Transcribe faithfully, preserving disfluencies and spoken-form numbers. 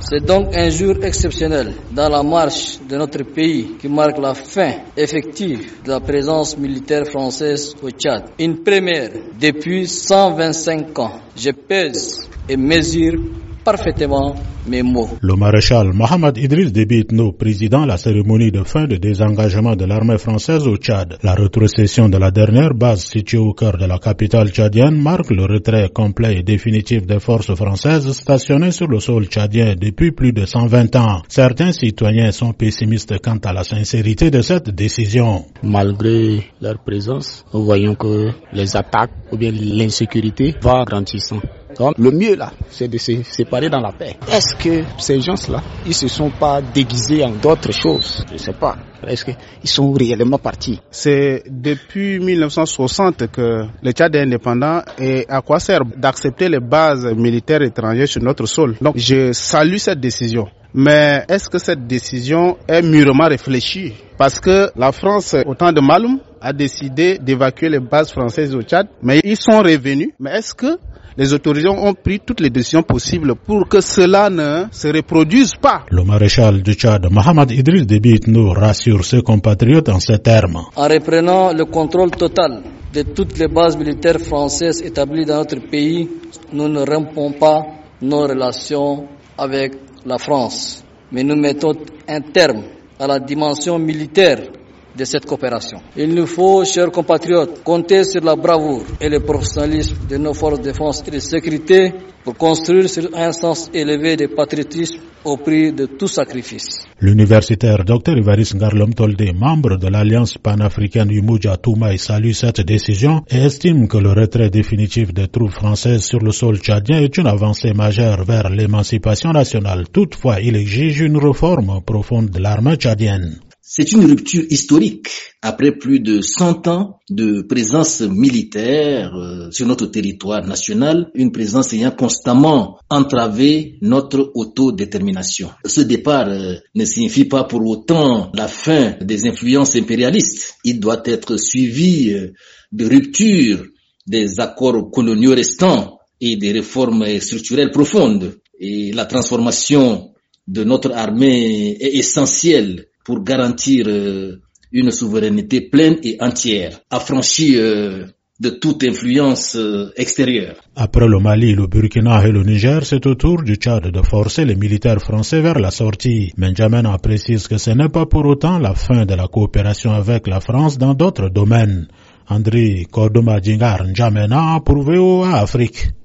C'est donc un jour exceptionnel dans la marche de notre pays qui marque la fin effective de la présence militaire française au Tchad. Une première depuis cent vingt-cinq ans. Je pèse et mesure parfaitement mes mots. Le maréchal Mohamed Idriss Déby Itno, président la cérémonie de fin de désengagement de l'armée française au Tchad. La rétrocession de la dernière base située au cœur de la capitale tchadienne marque le retrait complet et définitif des forces françaises stationnées sur le sol tchadien depuis plus de cent vingt ans. Certains citoyens sont pessimistes quant à la sincérité de cette décision. Malgré leur présence, nous voyons que les attaques ou bien l'insécurité va grandissant. Donc, le mieux là, c'est de se séparer dans la paix. Est-ce que ces gens-là, ils se sont pas déguisés en d'autres choses? Je sais pas. Est-ce qu'ils sont réellement partis? C'est depuis mille neuf cent soixante que le Tchad est indépendant et à quoi sert d'accepter les bases militaires étrangères sur notre sol? Donc, je salue cette décision. Mais est-ce que cette décision est mûrement réfléchie? Parce que la France, au temps de Maloum, a décidé d'évacuer les bases françaises au Tchad, mais ils sont revenus. Mais est-ce que les autorités ont pris toutes les décisions possibles pour que cela ne se reproduise pas? Le maréchal du Tchad, Mohamed Idriss Déby Itno, rassure ses compatriotes en ces termes. En reprenant le contrôle total de toutes les bases militaires françaises établies dans notre pays, nous ne rompons pas nos relations avec la France, mais nous mettons un terme à la dimension militaire de cette coopération. Il nous faut, chers compatriotes, compter sur la bravoure et le professionnalisme de nos forces de défense et de sécurité pour construire sur un sens élevé de patriotisme au prix de tout sacrifice. L'universitaire docteur Évariste Ngarlom Toldé, membre de l'Alliance panafricaine Umoja Toumaï, salue cette décision et estime que le retrait définitif des troupes françaises sur le sol tchadien est une avancée majeure vers l'émancipation nationale. Toutefois, il exige une réforme profonde de l'armée tchadienne. C'est une rupture historique après plus de cent ans de présence militaire euh, sur notre territoire national, une présence ayant constamment entravé notre autodétermination. Ce départ euh, ne signifie pas pour autant la fin des influences impérialistes. Il doit être suivi euh, de rupture des accords coloniaux restants et des réformes structurelles profondes. Et la transformation de notre armée est essentielle pour garantir euh, une souveraineté pleine et entière, affranchie euh, de toute influence euh, extérieure. Après le Mali, le Burkina et le Niger, c'est au tour du Tchad de forcer les militaires français vers la sortie. N'Djamena précise que ce n'est pas pour autant la fin de la coopération avec la France dans d'autres domaines. André Kordoma Djingar N'Djamena pour V O A Afrique.